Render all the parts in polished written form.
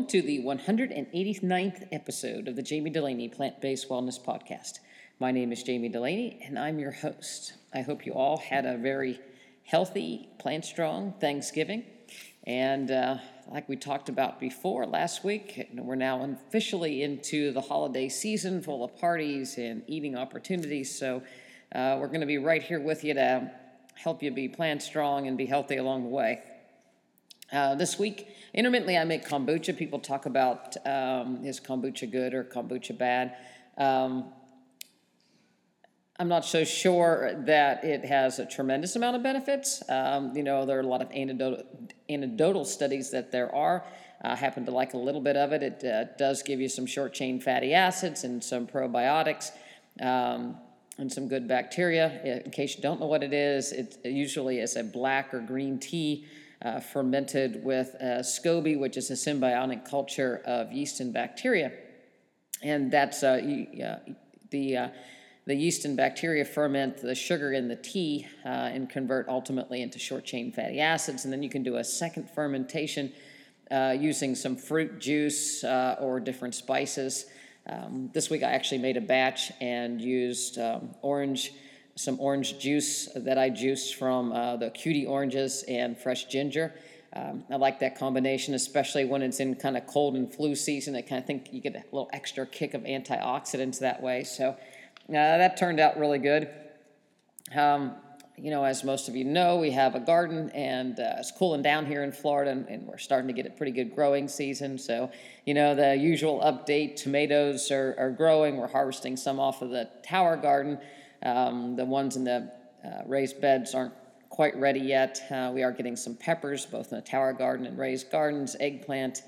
welcome to the 189th episode of the Jamie Delaney Plant-Based Wellness Podcast. My name is Jamie Delaney, and I'm your host. I hope you all had a very healthy, plant-strong Thanksgiving. And like we talked about before last week, we're now officially into the holiday season full of parties and eating opportunities. So we're going to be right here with you to help you be plant-strong and be healthy along the way. This week, intermittently, I make kombucha. People talk about, is kombucha good or kombucha bad? I'm not so sure that it has a tremendous amount of benefits. There are a lot of anecdotal studies that there are. I happen to like a little bit of it. It does give you some short-chain fatty acids and some probiotics and some good bacteria. In case you don't know what it usually is a black or green tea fermented with SCOBY, which is a symbiotic culture of yeast and bacteria. And that's the yeast and bacteria ferment the sugar in the tea and convert ultimately into short-chain fatty acids. And then you can do a second fermentation using some fruit juice or different spices. This week I actually made a batch and used some orange juice that I juiced from the cutie oranges and fresh ginger. I like that combination, especially when it's in kind of cold and flu season. I kind of think you get a little extra kick of antioxidants that way. So that turned out really good. As most of you know, we have a garden, and it's cooling down here in Florida, and we're starting to get a pretty good growing season. So, the usual update, tomatoes are growing. We're harvesting some off of the tower garden. The ones in the raised beds aren't quite ready yet. We are getting some peppers, both in the tower garden and raised gardens, eggplant,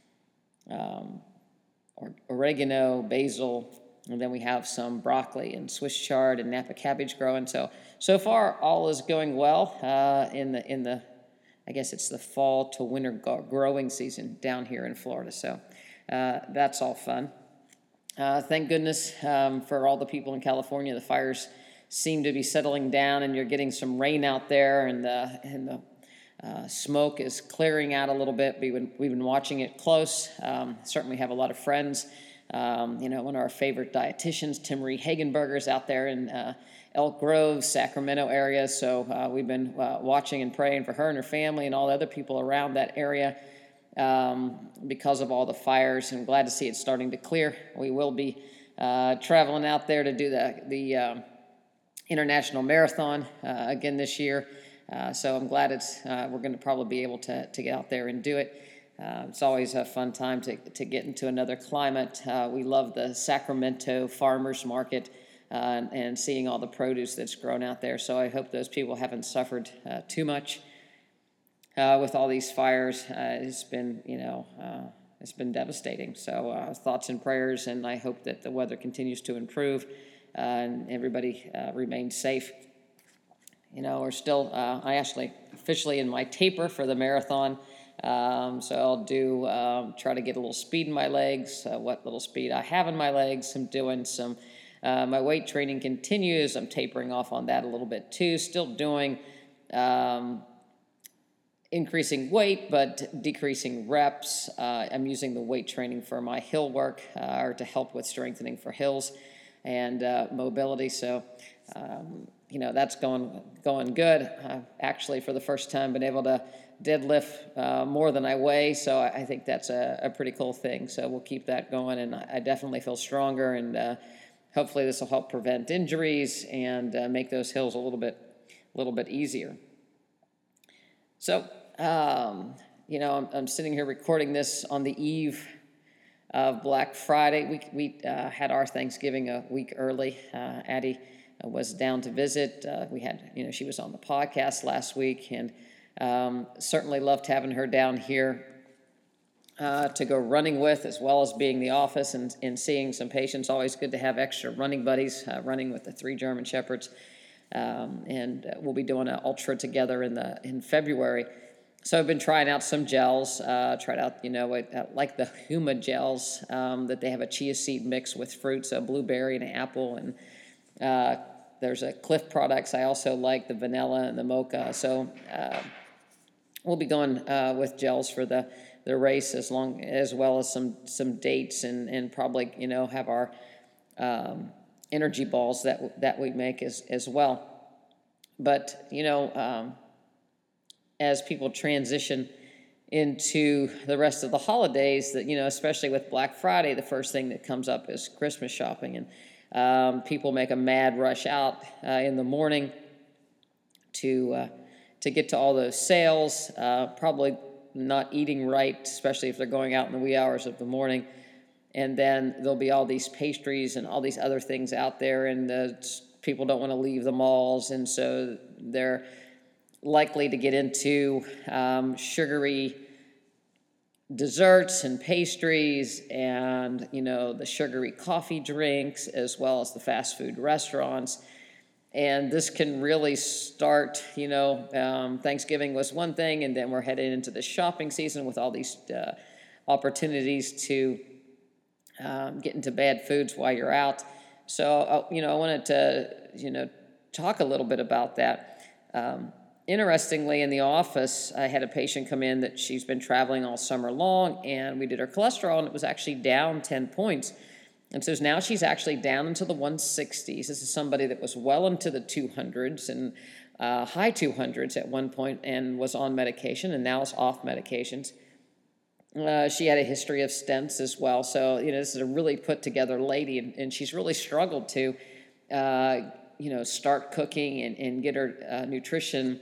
oregano, basil, and then we have some broccoli and Swiss chard and Napa cabbage growing. So far, all is going well in the I guess it's the fall to winter growing season down here in Florida. So that's all fun. Thank goodness for all the people in California. The fires seem to be settling down, and you're getting some rain out there, and the smoke is clearing out a little bit. We've been watching it close. Certainly have a lot of friends. One of our favorite dietitians, Tim Marie Hagenberger, is out there in Elk Grove, Sacramento area. So we've been watching and praying for her and her family and all the other people around that area. Because of all the fires, and glad to see it starting to clear. We will be traveling out there to do the International Marathon again this year. So I'm glad we're going to probably be able to get out there and do it. It's always a fun time to get into another climate. We love the Sacramento farmers market and seeing all the produce that's grown out there. So I hope those people haven't suffered too much. With all these fires, it's been devastating. So thoughts and prayers, and I hope that the weather continues to improve and everybody remains safe. We're still, I actually officially in my taper for the marathon, so I'll try to get a little speed in my legs, what little speed I have in my legs. I'm doing some, my weight training continues. I'm tapering off on that a little bit too, still doing increasing weight, but decreasing reps. I'm using the weight training for my hill work or to help with strengthening for hills and mobility. So, that's going good. I've actually, for the first time, been able to deadlift more than I weigh. So I think that's a pretty cool thing. So we'll keep that going, and I definitely feel stronger. And hopefully, this will help prevent injuries and make those hills a little bit easier. So, I'm sitting here recording this on the eve of Black Friday. We had our Thanksgiving a week early. Addie was down to visit. She was on the podcast last week, and certainly loved having her down here to go running with, as well as being in the office and seeing some patients. Always good to have extra running buddies, running with the 3 German Shepherds. And we'll be doing an ultra together in February. So I've been trying out some gels, tried out, like the Huma gels, that they have a chia seed mix with fruits, a blueberry and an apple, and there's a Cliff products. I also like the vanilla and the mocha. So we'll be going with gels for the the race, as well as some dates, and probably, have our energy balls that we make as well. But, as people transition into the rest of the holidays, that, especially with Black Friday, the first thing that comes up is Christmas shopping. And people make a mad rush out in the morning to get to all those sales, probably not eating right, especially if they're going out in the wee hours of the morning. And then there'll be all these pastries and all these other things out there, and people don't want to leave the malls, and so they're likely to get into sugary desserts and pastries, and the sugary coffee drinks, as well as the fast food restaurants. And this can really start, Thanksgiving was one thing, and then we're headed into the shopping season with all these opportunities to get into bad foods while you're out. So, I wanted to, talk a little bit about that. Interestingly, in the office, I had a patient come in that she's been traveling all summer long, and we did her cholesterol, and it was actually down 10 points. And so now she's actually down into the 160s. This is somebody that was well into the 200s and high 200s at one point and was on medication, and now is off medications. She had a history of stents as well. So, this is a really put together lady, and she's really struggled to, start cooking and get her nutrition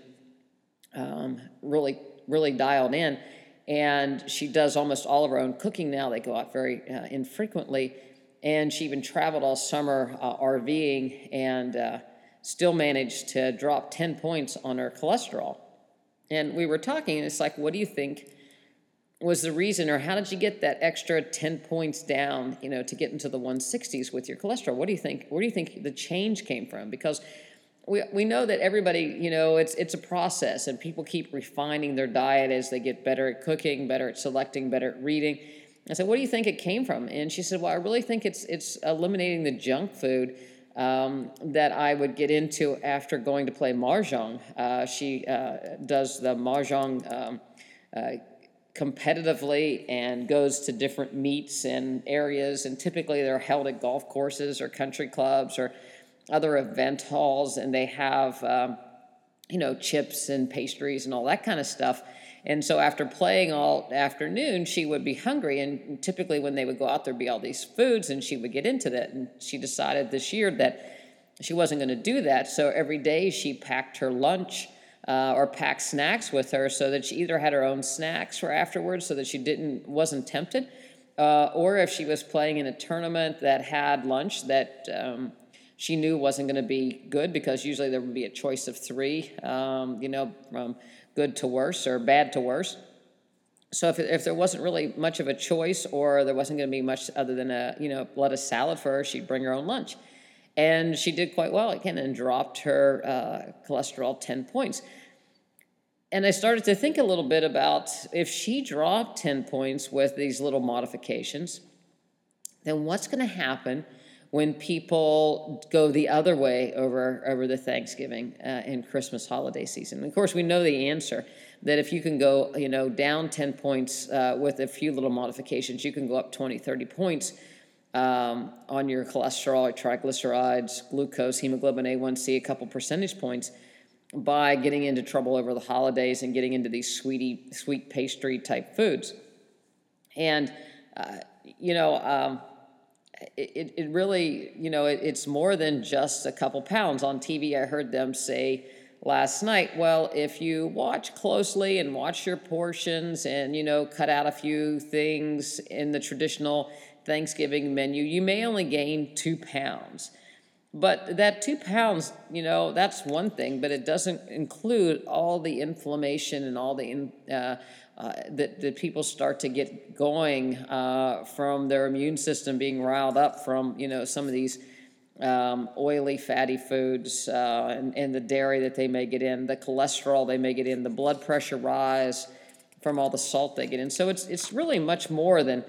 really, really dialed in. And she does almost all of her own cooking now. They go out very infrequently. And she even traveled all summer RVing and still managed to drop 10 points on her cholesterol. And we were talking, and it's like, what do you think was the reason, or how did you get that extra 10 points down, to get into the 160s with your cholesterol? What do you think? Where do you think the change came from? Because we know that everybody, it's a process, and people keep refining their diet as they get better at cooking, better at selecting, better at reading. I said, what do you think it came from? And she said, well, I really think it's eliminating the junk food that I would get into after going to play Mahjong. She does the Mahjong competitively and goes to different meets and areas, and typically they're held at golf courses or country clubs or other event halls, and they have chips and pastries and all that kind of stuff. And so after playing all afternoon, she would be hungry, and typically when they would go out, there'd be all these foods, and she would get into that. And she decided this year that she wasn't going to do that. So every day she packed her lunch or packed snacks with her, so that she either had her own snacks for afterwards, so that she wasn't tempted, or if she was playing in a tournament that had lunch that she knew wasn't going to be good, because usually there would be a choice of three, from good to worse or bad to worse. So if there wasn't really much of a choice, or there wasn't going to be much other than a lettuce salad for her, she'd bring her own lunch. And she did quite well again and dropped her cholesterol 10 points. And I started to think a little bit about, if she dropped 10 points with these little modifications, then what's going to happen when people go the other way over the Thanksgiving and Christmas holiday season? And of course, we know the answer, that if you can go down 10 points with a few little modifications, you can go up 20, 30 points on your cholesterol, triglycerides, glucose, hemoglobin A1C, a couple percentage points, by getting into trouble over the holidays and getting into these sweet pastry type foods. And, it really, it's more than just a couple pounds. On TV, I heard them say last night, well, if you watch closely and watch your portions and, cut out a few things in the traditional Thanksgiving menu, you may only gain 2 pounds. But that 2 pounds, that's one thing, but it doesn't include all the inflammation and all the that people start to get going from their immune system being riled up from, some of these oily, fatty foods and the dairy that they may get in, the cholesterol they may get in, the blood pressure rise from all the salt they get in. So it's really much more than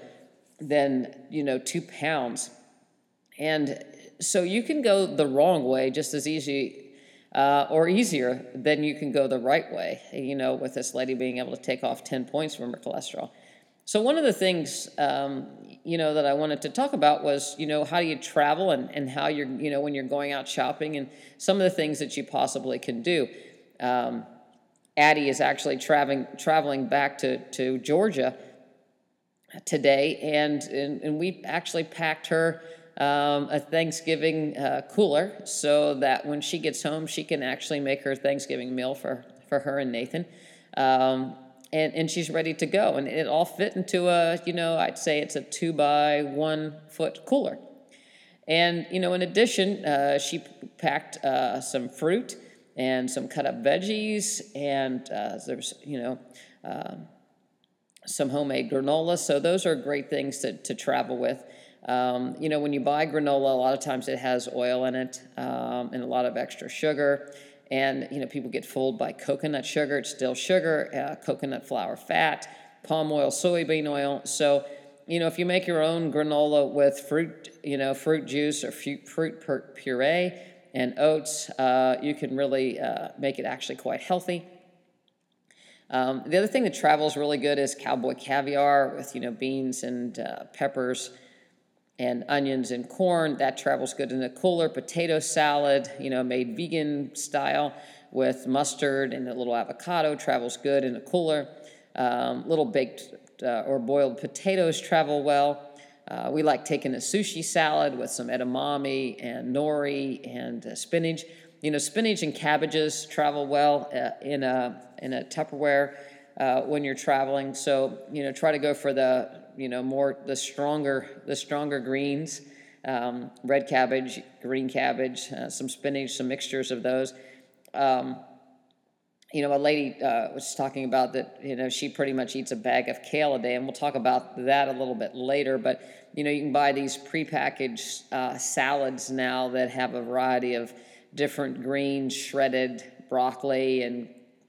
2 pounds. And so you can go the wrong way just as easy or easier than you can go the right way, with this lady being able to take off 10 points from her cholesterol. So one of the things, that I wanted to talk about was, how do you travel, and how you're, when you're going out shopping, and some of the things that you possibly can do. Um, Addie is actually traveling back to Georgia today, and we actually packed her a Thanksgiving cooler so that when she gets home, she can actually make her Thanksgiving meal for her and Nathan. Um, and she's ready to go. And it all fit into I'd say it's a 2 by 1 foot cooler. And, in addition, she packed some fruit and some cut up veggies, and there's, some homemade granola. So those are great things to travel with. When you buy granola, a lot of times it has oil in it, and a lot of extra sugar. And, people get fooled by coconut sugar. It's still sugar, coconut flour fat, palm oil, soybean oil. So, if you make your own granola with fruit juice or fruit puree and oats, you can really make it actually quite healthy. The other thing that travels really good is cowboy caviar with, beans and peppers and onions and corn. That travels good in a cooler. Potato salad, made vegan style with mustard and a little avocado, travels good in a cooler. Little baked or boiled potatoes travel well. We like taking a sushi salad with some edamame and nori and spinach. Spinach and cabbages travel well in a Tupperware when you're traveling. So, try to go for the stronger greens, red cabbage, green cabbage, some spinach, some mixtures of those. A lady was talking about that, she pretty much eats a bag of kale a day, and we'll talk about that a little bit later. But, you can buy these prepackaged salads now that have a variety of different greens, shredded broccoli and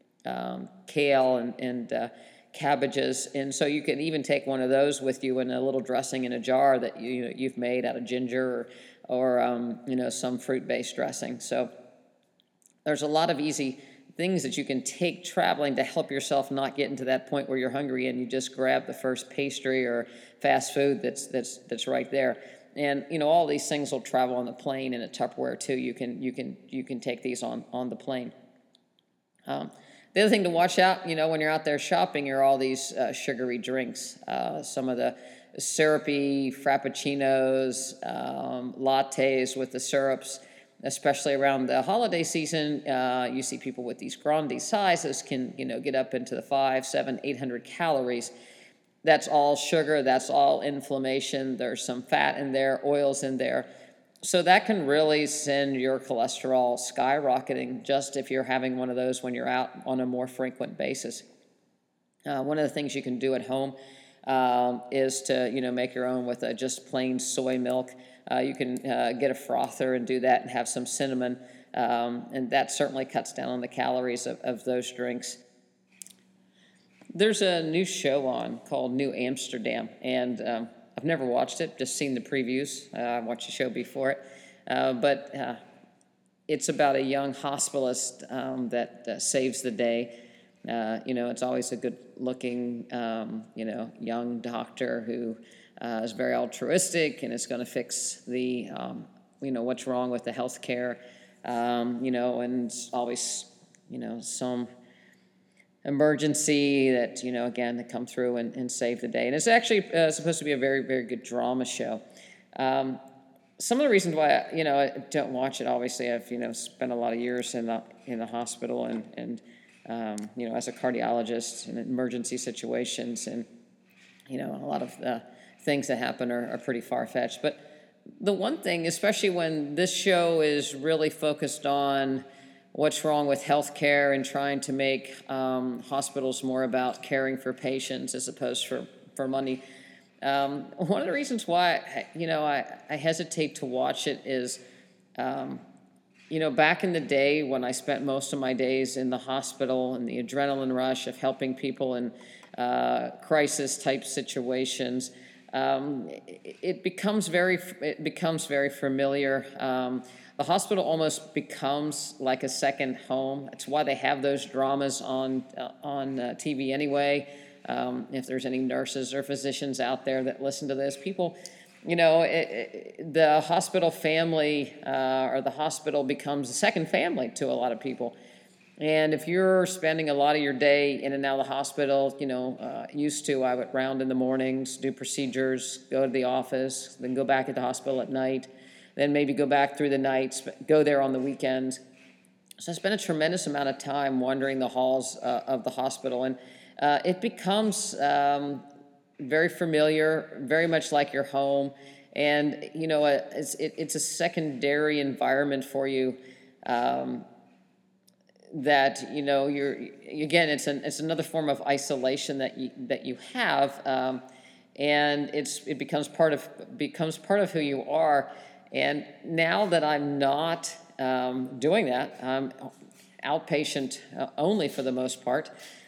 kale and cabbages. And so you can even take one of those with you in a little dressing in a jar that you've made out of ginger or some fruit-based dressing. So there's a lot of easy things that you can take traveling to help yourself not get into that point where you're hungry and you just grab the first pastry or fast food that's right there. And all these things will travel on the plane in a Tupperware too. You can take these on the plane. The other thing to watch out, when you're out there shopping, are all these sugary drinks. Some of the syrupy frappuccinos, lattes with the syrups, especially around the holiday season. You see people with these grande sizes can, get up into the 500, 700, 800 calories. That's all sugar. That's all inflammation. There's some fat in there, oils in there. So that can really send your cholesterol skyrocketing just if you're having one of those when you're out on a more frequent basis. One of the things you can do at home is to, make your own with just plain soy milk. You can get a frother and do that and have some cinnamon. And that certainly cuts down on the calories of those drinks. There's a new show on called New Amsterdam, and I've never watched it, just seen the previews. I watched the show before it. But it's about a young hospitalist that saves the day. It's always a good-looking, young doctor who is very altruistic and is going to fix the, what's wrong with the healthcare, and always, some emergency that, again, to come through and save the day. And it's actually supposed to be a very, very good drama show. Some of the reasons why, I don't watch it, obviously, I've, spent a lot of years in the hospital and as a cardiologist in emergency situations, and, a lot of the things that happen are pretty far-fetched. But the one thing, especially when this show is really focused on what's wrong with healthcare and trying to make hospitals more about caring for patients as opposed for money. One of the reasons why, I hesitate to watch it is, back in the day when I spent most of my days in the hospital and the adrenaline rush of helping people in crisis-type situations, it becomes very familiar. The hospital almost becomes like a second home. It's why they have those dramas on TV anyway. If there's any nurses or physicians out there that listen to this, people, the hospital family or the hospital becomes a second family to a lot of people. And if you're spending a lot of your day in and out of the hospital, used to, I would round in the mornings, do procedures, go to the office, then go back at the hospital at night, then maybe go back through the nights, go there on the weekends. So I spent a tremendous amount of time wandering the halls of the hospital, and it becomes very familiar, very much like your home, and it's a secondary environment for you. That you're again, it's another form of isolation that you have, and it becomes part of who you are. And now that I'm not doing that, I'm outpatient only for the most part.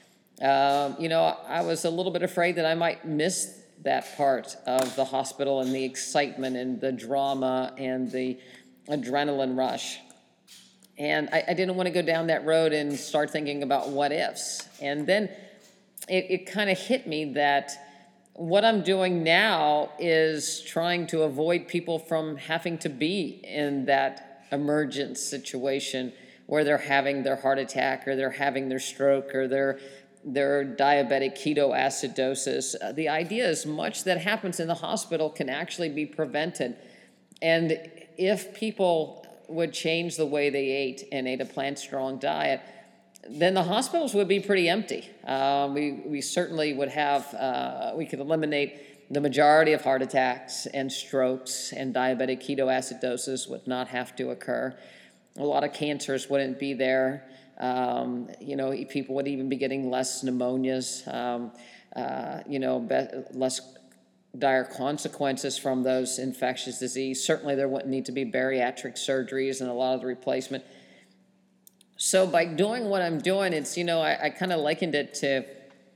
I was a little bit afraid that I might miss that part of the hospital and the excitement and the drama and the adrenaline rush. And I didn't want to go down that road and start thinking about what ifs. And then it kind of hit me that what I'm doing now is trying to avoid people from having to be in that emergent situation where they're having their heart attack or they're having their stroke or their diabetic ketoacidosis. The idea is much that happens in the hospital can actually be prevented. And if people would change the way they ate and ate a plant-strong diet, then the hospitals would be pretty empty. We certainly would have, we could eliminate the majority of heart attacks and strokes, and diabetic ketoacidosis would not have to occur. A lot of cancers wouldn't be there. People would even be getting less pneumonias, less dire consequences from those infectious disease. Certainly there wouldn't need to be bariatric surgeries and a lot of the replacement. So by doing what I'm doing, it's, I kind of likened it to,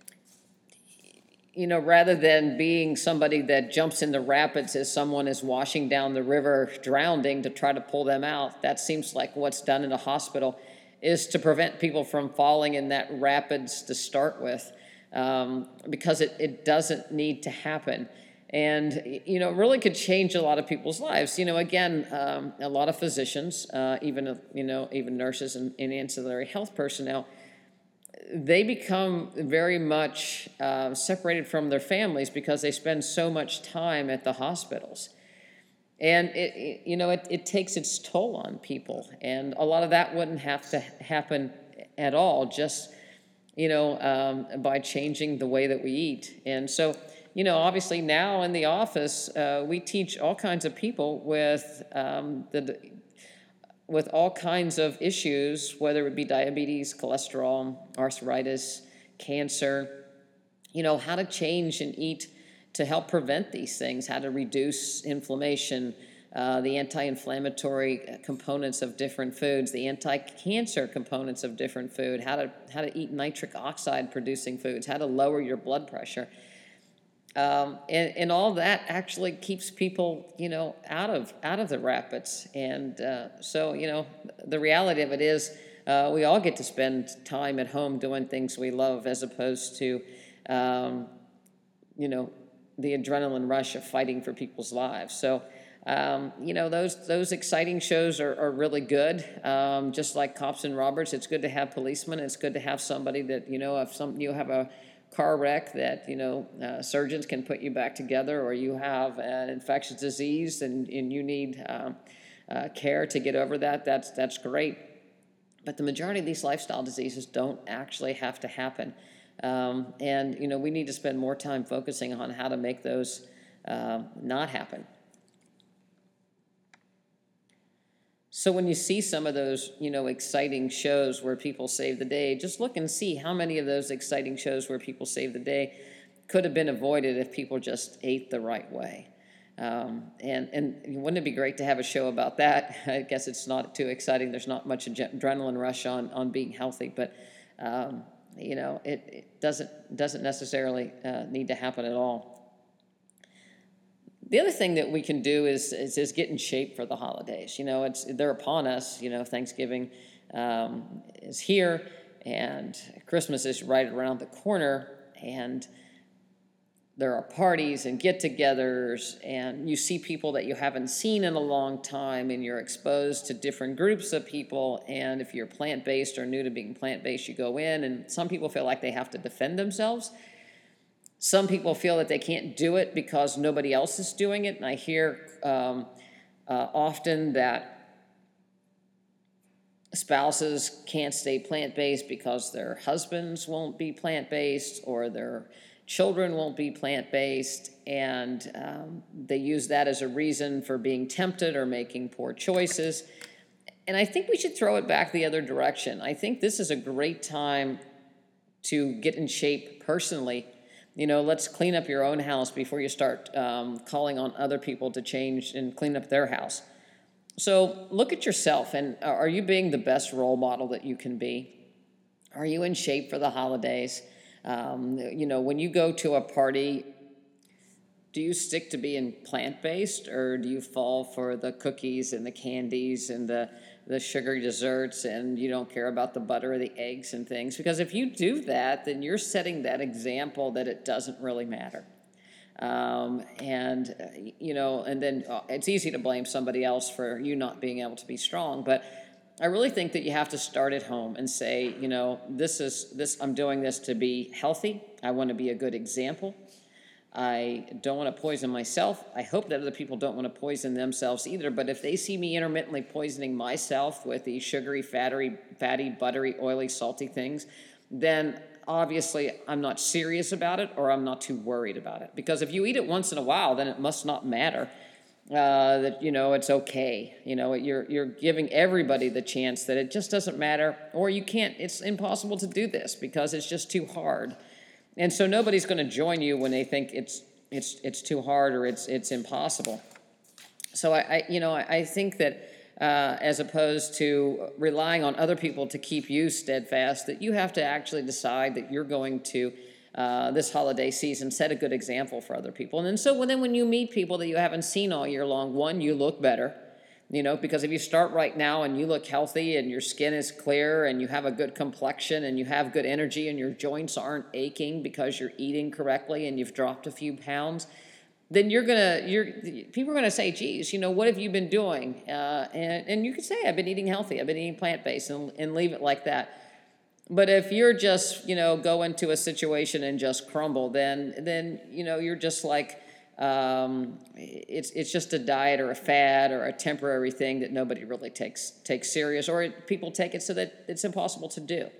rather than being somebody that jumps in the rapids as someone is washing down the river drowning to try to pull them out, that seems like what's done in a hospital is to prevent people from falling in that rapids to start with, because it doesn't need to happen. And, it really could change a lot of people's lives. Again, a lot of physicians, even nurses and ancillary health personnel, they become very much separated from their families because they spend so much time at the hospitals. And it takes its toll on people. And a lot of that wouldn't have to happen at all, just, by changing the way that we eat. And so, obviously now in the office, we teach all kinds of people with all kinds of issues, whether it be diabetes, cholesterol, arthritis, cancer, how to change and eat to help prevent these things, how to reduce inflammation, the anti-inflammatory components of different foods, the anti-cancer components of different food, how to eat nitric oxide producing foods, how to lower your blood pressure. And all that actually keeps people, out of the rapids. And so, the reality of it is we all get to spend time at home doing things we love as opposed to, the adrenaline rush of fighting for people's lives. So, those exciting shows are really good. Just like Cops and Robbers, it's good to have policemen. It's good to have somebody that, if you have a car wreck that, surgeons can put you back together, or you have an infectious disease and you need care to get over that, that's great. But the majority of these lifestyle diseases don't actually have to happen. And we need to spend more time focusing on how to make those not happen. So when you see some of those, exciting shows where people save the day, just look and see how many of those exciting shows where people save the day could have been avoided if people just ate the right way. And wouldn't it be great to have a show about that? I guess it's not too exciting. There's not much adrenaline rush on being healthy, but it doesn't necessarily need to happen at all. The other thing that we can do is get in shape for the holidays. They're upon us. Thanksgiving is here, and Christmas is right around the corner. and there are parties and get-togethers, and you see people that you haven't seen in a long time, and you're exposed to different groups of people. And if you're plant-based or new to being plant-based, you go in, and some people feel like they have to defend themselves. Some people feel that they can't do it because nobody else is doing it. And I hear often that spouses can't stay plant-based because their husbands won't be plant-based, or their children won't be plant-based, and they use that as a reason for being tempted or making poor choices. And I think we should throw it back the other direction. I think this is a great time to get in shape personally. Let's clean up your own house before you start calling on other people to change and clean up their house. So look at yourself, and are you being the best role model that you can be? Are you in shape for the holidays? When you go to a party, do you stick to being plant-based, or do you fall for the cookies and the candies and the sugary desserts, and you don't care about the butter or the eggs and things? Because if you do that, then you're setting that example that it doesn't really matter. And then it's easy to blame somebody else for you not being able to be strong, but I really think that you have to start at home and say, I'm doing this to be healthy. I want to be a good example. I don't want to poison myself. I hope that other people don't want to poison themselves either. But if they see me intermittently poisoning myself with these sugary, fatty, buttery, oily, salty things, then obviously I'm not serious about it, or I'm not too worried about it. Because if you eat it once in a while, then it must not matter. That it's okay. You're giving everybody the chance that it just doesn't matter, or you can't. It's impossible to do this because it's just too hard, and so nobody's going to join you when they think it's too hard or it's impossible. So I think that as opposed to relying on other people to keep you steadfast, that you have to actually decide that you're going to. This holiday season, set a good example for other people. And then then when you meet people that you haven't seen all year long, one, you look better, because if you start right now and you look healthy and your skin is clear and you have a good complexion and you have good energy and your joints aren't aching because you're eating correctly and you've dropped a few pounds, then people are going to say, geez, what have you been doing? And you can say, I've been eating healthy, I've been eating plant-based, and leave it like that. But if you're just, go into a situation and just crumble, then you're just like, it's just a diet or a fad or a temporary thing that nobody really takes serious, or people take it so that it's impossible to do.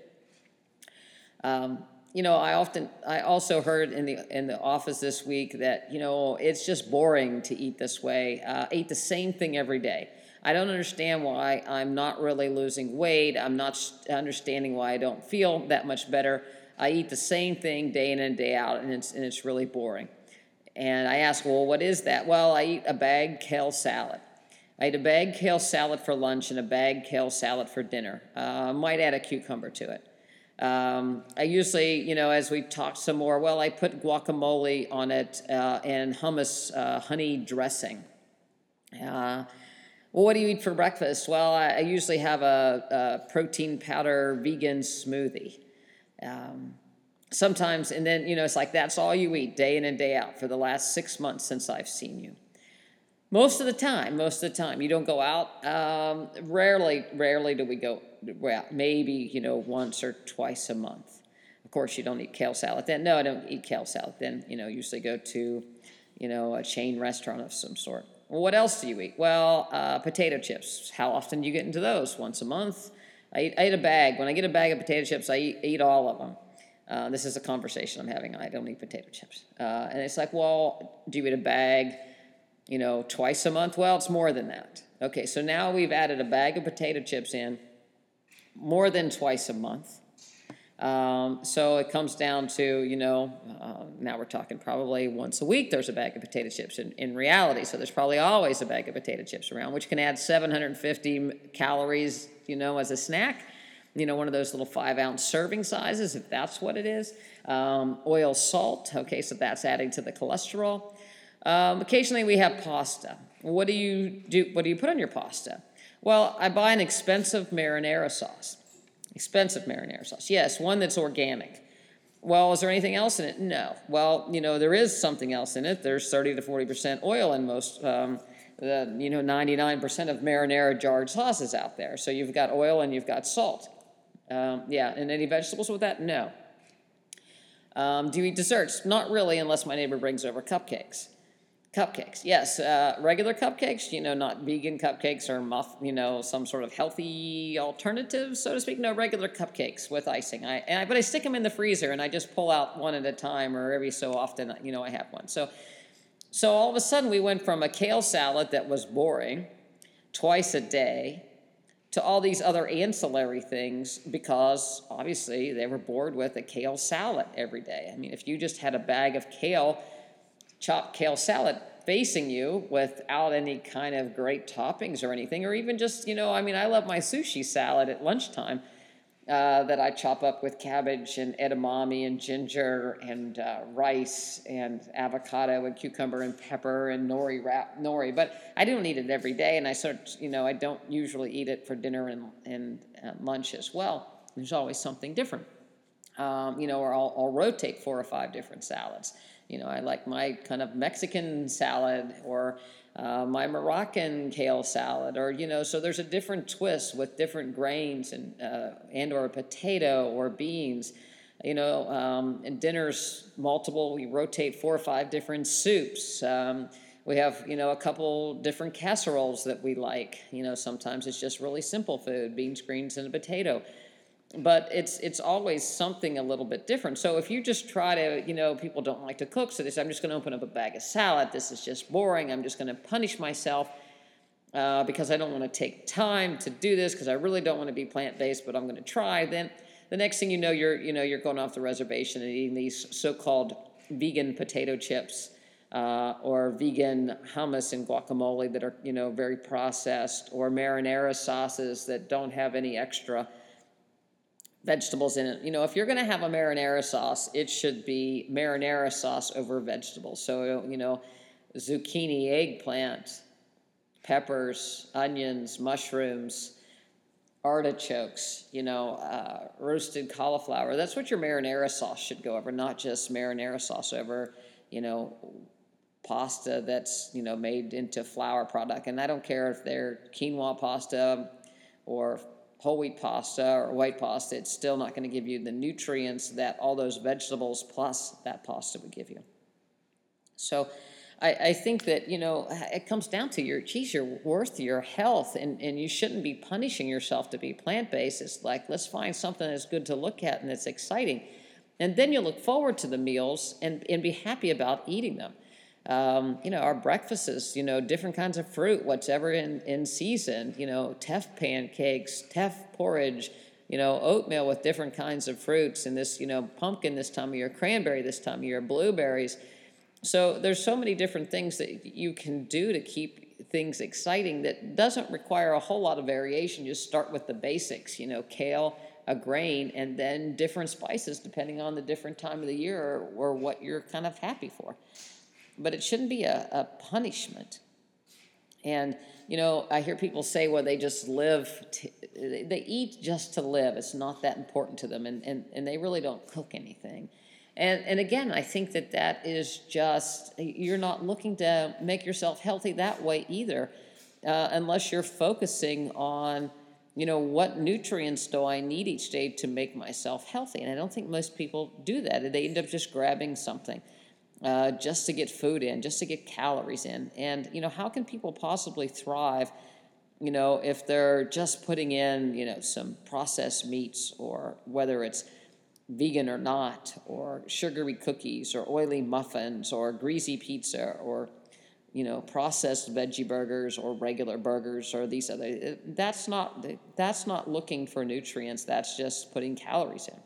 I also heard in the office this week that, it's just boring to eat this way. Eat the same thing every day. I don't understand why I'm not really losing weight. I'm not understanding why I don't feel that much better. I eat the same thing day in and day out, and it's really boring. And I ask, well, what is that? Well, I eat a bagged kale salad. I eat a bagged kale salad for lunch and a bagged kale salad for dinner. I might add a cucumber to it. I usually, as we talk some more, I put guacamole on it and hummus honey dressing. Well, what do you eat for breakfast? Well, I usually have a protein powder vegan smoothie. Sometimes, and then, it's like that's all you eat day in and day out for the last 6 months since I've seen you. Most of the time, you don't go out. Rarely do we go, maybe, once or twice a month. Of course, you don't eat kale salad then. No, I don't eat kale salad then. Usually go to, a chain restaurant of some sort. Well, what else do you eat? Well, potato chips. How often do you get into those? Once a month? I eat a bag. When I get a bag of potato chips, I eat all of them. This is a conversation I'm having. I don't eat potato chips. And it's like, well, do you eat a bag, twice a month? Well, it's more than that. Okay, so now we've added a bag of potato chips in more than twice a month. So it comes down to, now we're talking probably once a week there's a bag of potato chips in reality. So there's probably always a bag of potato chips around, which can add 750 calories, as a snack. One of those little 5-ounce serving sizes, if that's what it is. Oil, salt, okay, so that's adding to the cholesterol. Occasionally we have pasta. What do you do? What do you put on your pasta? Well, I buy an expensive marinara sauce. Yes, one that's organic. Well, is there anything else in it? No. Well, there is something else in it. There's 30 to 40% oil in most, 99% of marinara jarred sauces out there. So you've got oil and you've got salt. Yeah, and any vegetables with that? No. Do you eat desserts? Not really, unless my neighbor brings over cupcakes. Cupcakes, yes. Regular cupcakes, not vegan cupcakes or some sort of healthy alternative, so to speak. No, regular cupcakes with icing. But I stick them in the freezer and I just pull out one at a time, or every so often, I have one. So all of a sudden we went from a kale salad that was boring twice a day to all these other ancillary things, because obviously they were bored with a kale salad every day. I mean, if you just had a bag of chopped kale salad facing you without any kind of great toppings or anything, or even just, I love my sushi salad at lunchtime that I chop up with cabbage and edamame and ginger and rice and avocado and cucumber and pepper and nori. But I don't eat it every day, and I don't usually eat it for dinner and lunch as well. There's always something different. Or I'll rotate 4 or 5 different salads. I like my kind of Mexican salad, or my Moroccan kale salad, or, so there's a different twist with different grains and or a potato or beans, and dinners multiple. We rotate 4 or 5 different soups. We have, a couple different casseroles that we like. Sometimes it's just really simple food, beans, greens, and a potato. But it's always something a little bit different. So if you just try to, people don't like to cook, so they say, I'm just going to open up a bag of salad. This is just boring. I'm just going to punish myself because I don't want to take time to do this, because I really don't want to be plant-based, but I'm going to try. Then the next thing you're going off the reservation and eating these so-called vegan potato chips or vegan hummus and guacamole that are, very processed, or marinara sauces that don't have any extra vegetables in it. If you're going to have a marinara sauce, it should be marinara sauce over vegetables. So, zucchini, eggplant, peppers, onions, mushrooms, artichokes, roasted cauliflower. That's what your marinara sauce should go over, not just marinara sauce over, pasta that's, made into flour product. And I don't care if they're quinoa pasta or whole wheat pasta or white pasta, it's still not going to give you the nutrients that all those vegetables plus that pasta would give you. So I think that, it comes down to you're worth your health, and you shouldn't be punishing yourself to be plant-based. It's like, let's find something that's good to look at and that's exciting. And then you look forward to the meals and be happy about eating them. Our breakfasts, different kinds of fruit, whatever in season, teff pancakes, teff porridge, oatmeal with different kinds of fruits, and this, pumpkin this time of year, cranberry this time of year, blueberries. So there's so many different things that you can do to keep things exciting that doesn't require a whole lot of variation. Just start with the basics, kale, a grain, and then different spices depending on the different time of the year or what you're kind of happy for. But it shouldn't be a punishment. And, I hear people say, well, they just they eat just to live. It's not that important to them, and they really don't cook anything. And again, I think that is just, you're not looking to make yourself healthy that way either, unless you're focusing on, what nutrients do I need each day to make myself healthy? And I don't think most people do that. They end up just grabbing something. Just to get food in, just to get calories in. And, how can people possibly thrive, if they're just putting in, some processed meats, or whether it's vegan or not, or sugary cookies, or oily muffins, or greasy pizza, or, processed veggie burgers, or regular burgers, or these other, that's not looking for nutrients. That's just putting calories in.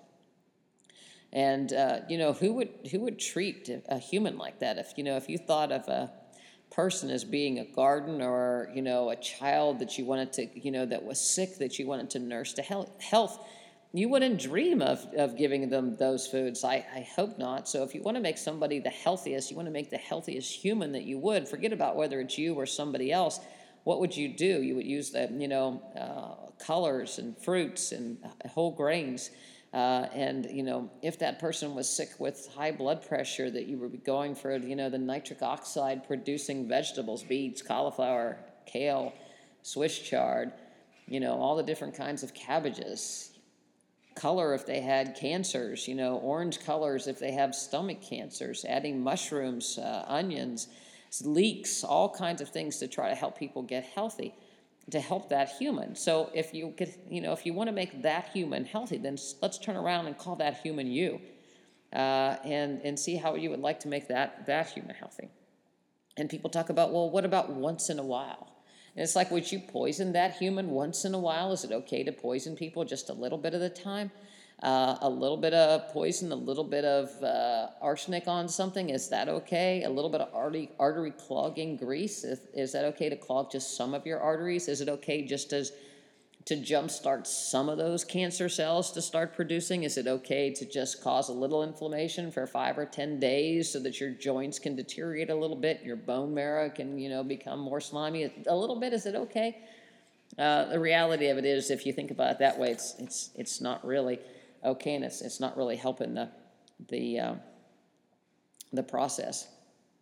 And, who would treat a human like that? If you thought of a person as being a garden, or, a child that you wanted to, that was sick, that you wanted to nurse to health, you wouldn't dream of giving them those foods. I hope not. So if you want to make somebody the healthiest, you want to make the healthiest human that you would, forget about whether it's you or somebody else. What would you do? You would use the, colors and fruits and whole grains. And, if that person was sick with high blood pressure, that you would be going for, the nitric oxide producing vegetables, beets, cauliflower, kale, Swiss chard, all the different kinds of cabbages. Color if they had cancers, orange colors if they have stomach cancers, adding mushrooms, onions, leeks, all kinds of things to try to help people get healthy, to help that human. So if you could, if you want to make that human healthy, then let's turn around and call that human you, and see how you would like to make that human healthy. And people talk about, well, what about once in a while? And it's like, would you poison that human once in a while? Is it okay to poison people just a little bit of the time? A little bit of poison, a little bit of arsenic on something, is that okay? A little bit of artery clogging grease, is that okay to clog just some of your arteries? Is it okay just to jumpstart some of those cancer cells to start producing? Is it okay to just cause a little inflammation for 5 or 10 days so that your joints can deteriorate a little bit, your bone marrow can, become more slimy a little bit? Is it okay? The reality of it is, if you think about it that way, it's not really okay, and it's not really helping the process.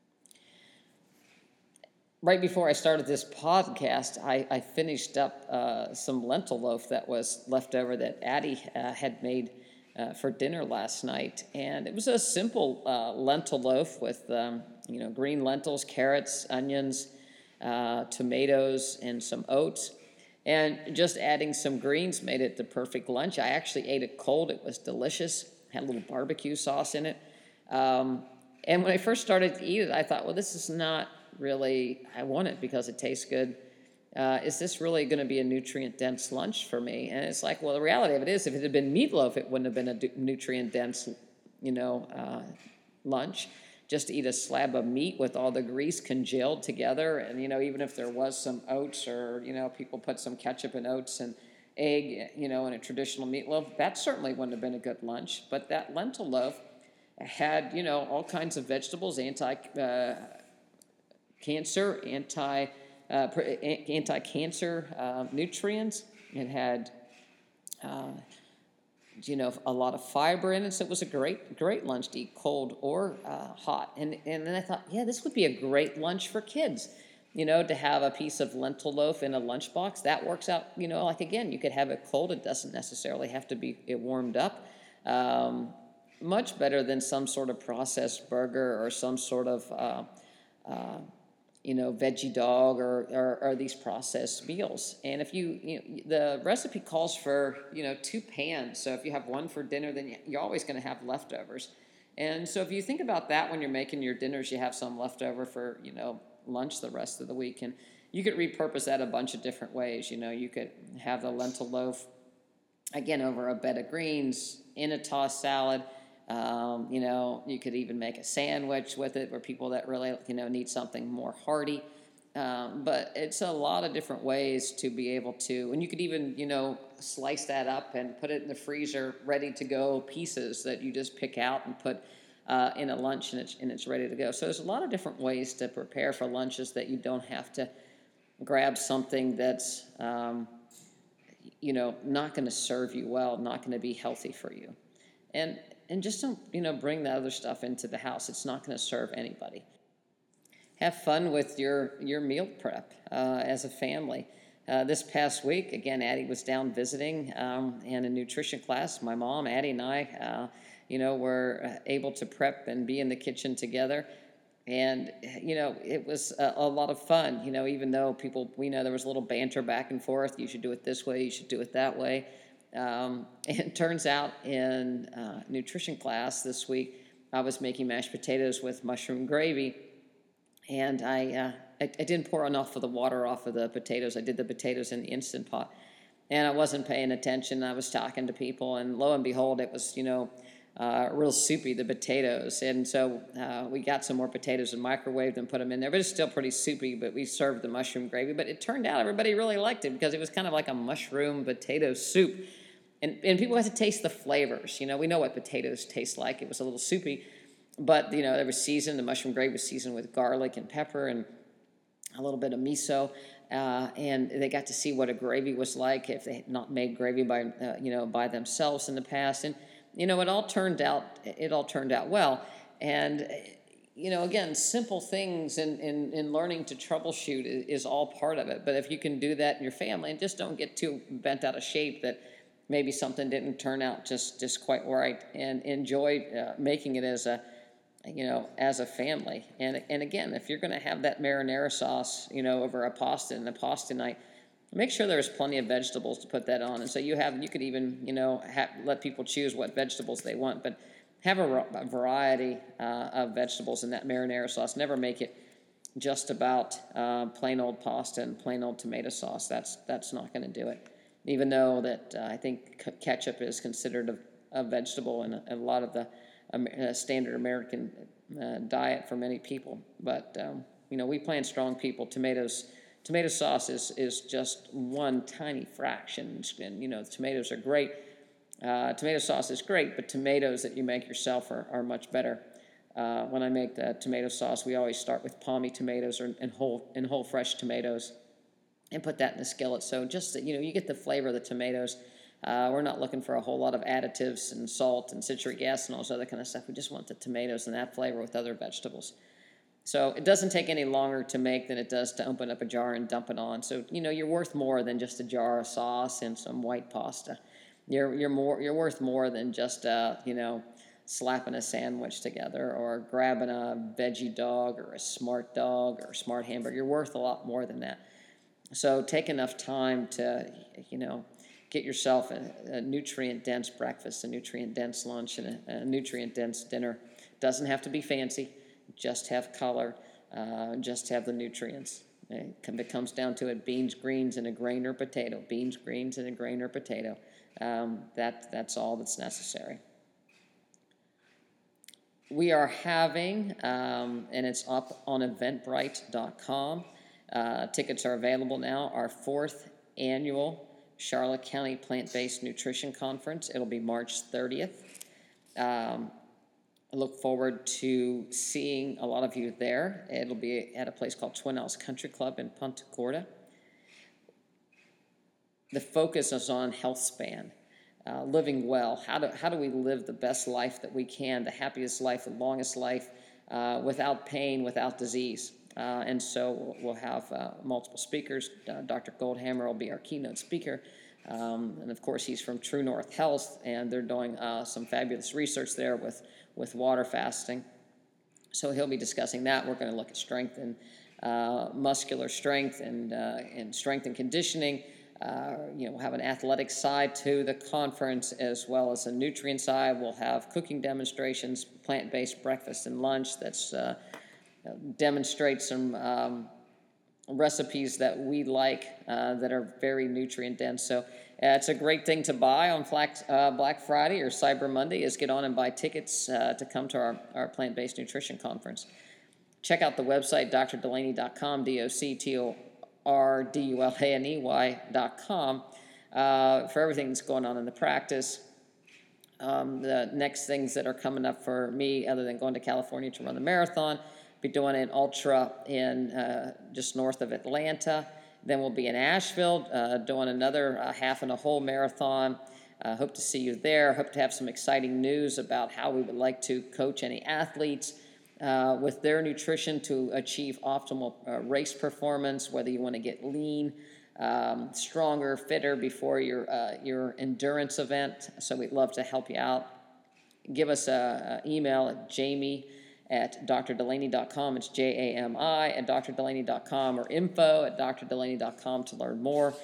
Right before I started this podcast, I finished up some lentil loaf that was left over that Addie had made for dinner last night. And it was a simple lentil loaf with, green lentils, carrots, onions, tomatoes, and some oats. And just adding some greens made it the perfect lunch. I actually ate it cold. It was delicious. Had a little barbecue sauce in it. And when I first started to eat it, I thought, well, this is not really, I want it because it tastes good. Is this really going to be a nutrient-dense lunch for me? And it's like, well, the reality of it is, if it had been meatloaf, it wouldn't have been a nutrient-dense, lunch. Just to eat a slab of meat with all the grease congealed together, and, even if there was some oats, or, people put some ketchup and oats and egg, in a traditional meatloaf, that certainly wouldn't have been a good lunch. But that lentil loaf had, all kinds of vegetables, anti-cancer, anti-cancer nutrients. It had, a lot of fiber in it. So it was a great lunch to eat cold or hot. And then I thought, yeah, this would be a great lunch for kids. To have a piece of lentil loaf in a lunchbox, that works out. Like, again, you could have it cold. It doesn't necessarily have to be warmed up. Much better than some sort of processed burger or some sort of veggie dog or these processed meals. And if the recipe calls for, 2 pans. So if you have one for dinner, then you're always going to have leftovers. And so if you think about that when you're making your dinners, you have some leftover for, lunch the rest of the week. And you could repurpose that a bunch of different ways. You could have the lentil loaf, again, over a bed of greens, in a tossed salad. You could even make a sandwich with it for people that really, need something more hearty. But it's a lot of different ways to be able to, and you could even, slice that up and put it in the freezer, ready to go pieces that you just pick out and put in a lunch, and it's ready to go. So there's a lot of different ways to prepare for lunches that you don't have to grab something that's, not going to serve you well, not going to be healthy for you. And just don't, bring the other stuff into the house. It's not going to serve anybody. Have fun with your meal prep as a family. This past week, again, Addie was down visiting in a nutrition class. My mom, Addie, and I, were able to prep and be in the kitchen together. And, it was a lot of fun, even though there was a little banter back and forth. You should do it this way. You should do it that way. And it turns out in nutrition class this week, I was making mashed potatoes with mushroom gravy, and I didn't pour enough of the water off of the potatoes. I did the potatoes in the Instant Pot, and I wasn't paying attention. I was talking to people, and lo and behold, it was, real soupy, the potatoes. And so we got some more potatoes and microwaved and put them in there, but it's still pretty soupy, but we served the mushroom gravy. But it turned out everybody really liked it because it was kind of like a mushroom potato soup. And people had to taste the flavors. We know what potatoes taste like. It was a little soupy, but, they were seasoned. The mushroom gravy was seasoned with garlic and pepper and a little bit of miso. And they got to see what a gravy was like if they had not made gravy by themselves in the past. And it all turned out well. And, again, simple things in learning to troubleshoot is all part of it. But if you can do that in your family, and just don't get too bent out of shape that maybe something didn't turn out just quite right, and enjoy making it as a family. And again, if you're going to have that marinara sauce, over a pasta and a pasta night, make sure there's plenty of vegetables to put that on. And so you could even, let people choose what vegetables they want, but have a variety of vegetables in that marinara sauce. Never make it just about plain old pasta and plain old tomato sauce. That's not going to do it. Even though that I think ketchup is considered a vegetable in a lot of the standard American diet for many people. But, we plant strong people. Tomato sauce is just one tiny fraction. And, tomatoes are great. Tomato sauce is great, but tomatoes that you make yourself are much better. When I make the tomato sauce, we always start with palmy tomatoes and whole fresh tomatoes, and put that in the skillet. So just that, you get the flavor of the tomatoes. We're not looking for a whole lot of additives and salt and citric acid and all this other kind of stuff. We just want the tomatoes and that flavor with other vegetables. So it doesn't take any longer to make than it does to open up a jar and dump it on. So, you're worth more than just a jar of sauce and some white pasta. You're worth more than just slapping a sandwich together, or grabbing a veggie dog or a smart dog or a smart hamburger. You're worth a lot more than that. So take enough time to, get yourself a nutrient-dense breakfast, a nutrient-dense lunch, and a nutrient-dense dinner. Doesn't have to be fancy. Just have color. Just have the nutrients. It comes down to it: beans, greens, and a grain or potato. Beans, greens, and a grain or potato. That's all that's necessary. We are having, and it's up on Eventbrite.com. Tickets are available now. Our 4th annual Charlotte County Plant-Based Nutrition Conference. It'll be March 30th. I look forward to seeing a lot of you there. It'll be at a place called Twin Ells Country Club in Punta Gorda. The focus is on health span, living well. How do we live the best life that we can, the happiest life, the longest life, without pain, without disease? And so we'll have multiple speakers. Dr. Goldhammer will be our keynote speaker. And of course, he's from True North Health, and they're doing some fabulous research there with water fasting. So he'll be discussing that. We're going to look at strength and muscular strength and strength and conditioning. We'll have an athletic side to the conference, as well as a nutrient side. We'll have cooking demonstrations, plant-based breakfast and lunch that's demonstrate some recipes that we like that are very nutrient dense. So it's a great thing to buy on Black Friday or Cyber Monday, is get on and buy tickets to come to our plant-based nutrition conference. Check out the website, drdelaney.com, DoctorDulaney.com, for everything that's going on in the practice. The next things that are coming up for me, other than going to California to run the marathon, be doing an ultra in just north of Atlanta. Then we'll be in Asheville doing another half and a whole marathon. Hope to see you there. Hope to have some exciting news about how we would like to coach any athletes with their nutrition to achieve optimal race performance, whether you want to get lean, stronger, fitter before your endurance event. So we'd love to help you out. Give us an email at jamie@drdelaney.com. It's JAMI@drdelaney.com, or info@drdelaney.com to learn more.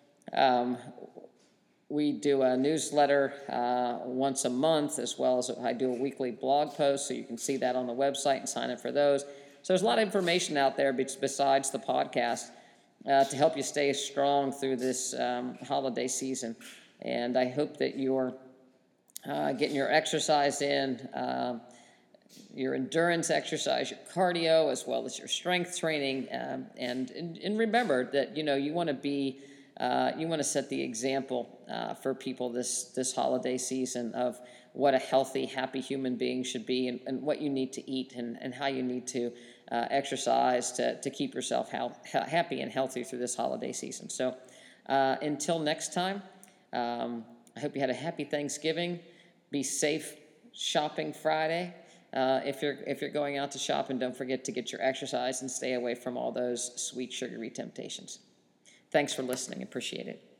We do a newsletter once a month, as well as I do a weekly blog post, so you can see that on the website and sign up for those. So there's a lot of information out there besides the podcast to help you stay strong through this holiday season. And I hope that you're getting your exercise in, your endurance exercise, your cardio, as well as your strength training. And remember that, you want to be, you want to set the example for people this holiday season of what a healthy, happy human being should be, and what you need to eat, and how you need to exercise to keep yourself happy and healthy through this holiday season. So until next time, I hope you had a happy Thanksgiving. Be safe shopping Friday. If you're going out to shop, and don't forget to get your exercise and stay away from all those sweet, sugary temptations. Thanks for listening. Appreciate it.